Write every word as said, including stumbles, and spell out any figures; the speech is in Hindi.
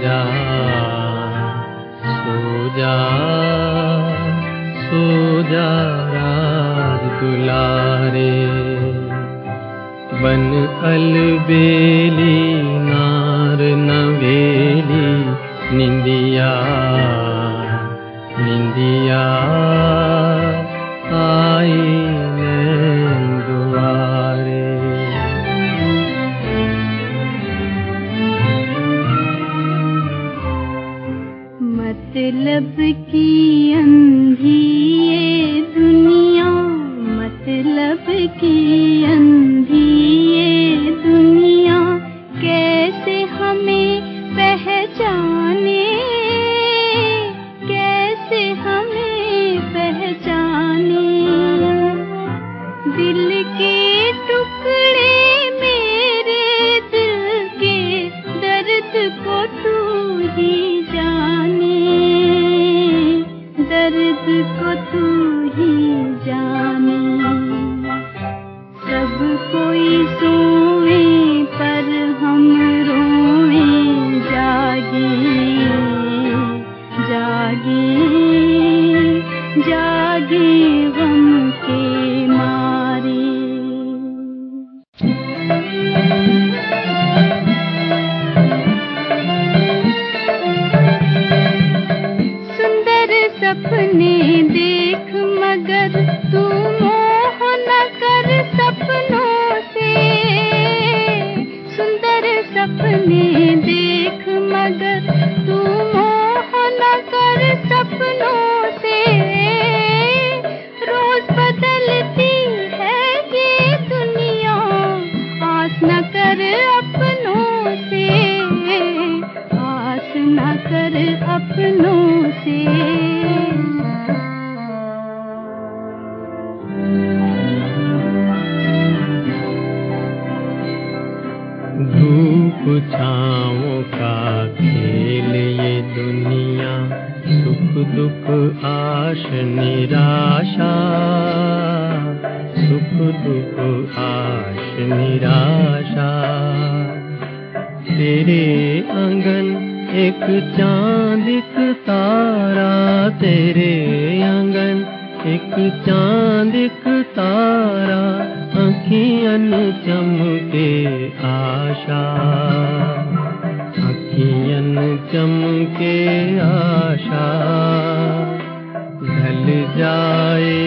जा सो जा सो जा राज दुलारे। बन अलबेली नार नवेली निंदिया निंदिया आई नैन दुआरे। मतलब की अंधी ये दुनिया, मतलब की अंधी ये दुनिया, कैसे हमें पहचाने, कैसे हमें पहचाने। दिल के टुकड़े मेरे दिल के दर्द को तू ही जाने, दर्द को तू ही जाने। सब कोई सोए पर हम रोए जागे जागे जागे गम के मारे। सुंदर सपने देख मगर तू मोह न कर सपनों से। सुंदर सपने देख मगर तू मोह न कर सपनों से। रोज बदलती है ये दुनिया, आस न कर अपनों से, आस न कर अपनों से। धूप छाँवों का खेल ये दुनिया, सुख दुख आश निराशा, सुख दुख आश निराशा। तेरे आंगन एक चांद एक तारा, तेरे आंगन एक चांद एक तारा, अखियन चमके आशा, अखियन चमके आशा। ढल जाए